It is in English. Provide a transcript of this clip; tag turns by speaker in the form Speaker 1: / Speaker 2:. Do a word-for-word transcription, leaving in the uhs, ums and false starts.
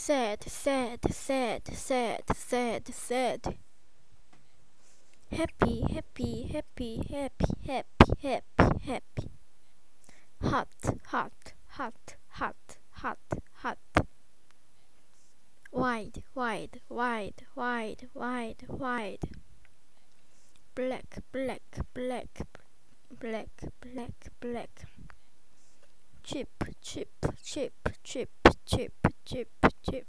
Speaker 1: sad, sad, sad, sad, sad, sad. Happy, happy, happy, happy, happy, happy, happy. Hot, hot, hot, hot, hot, hot. Wide, wide, wide, wide, wide, wide. Black, black, black, black, black, black. Chip, chip, chip, chip, chip, chip, chip.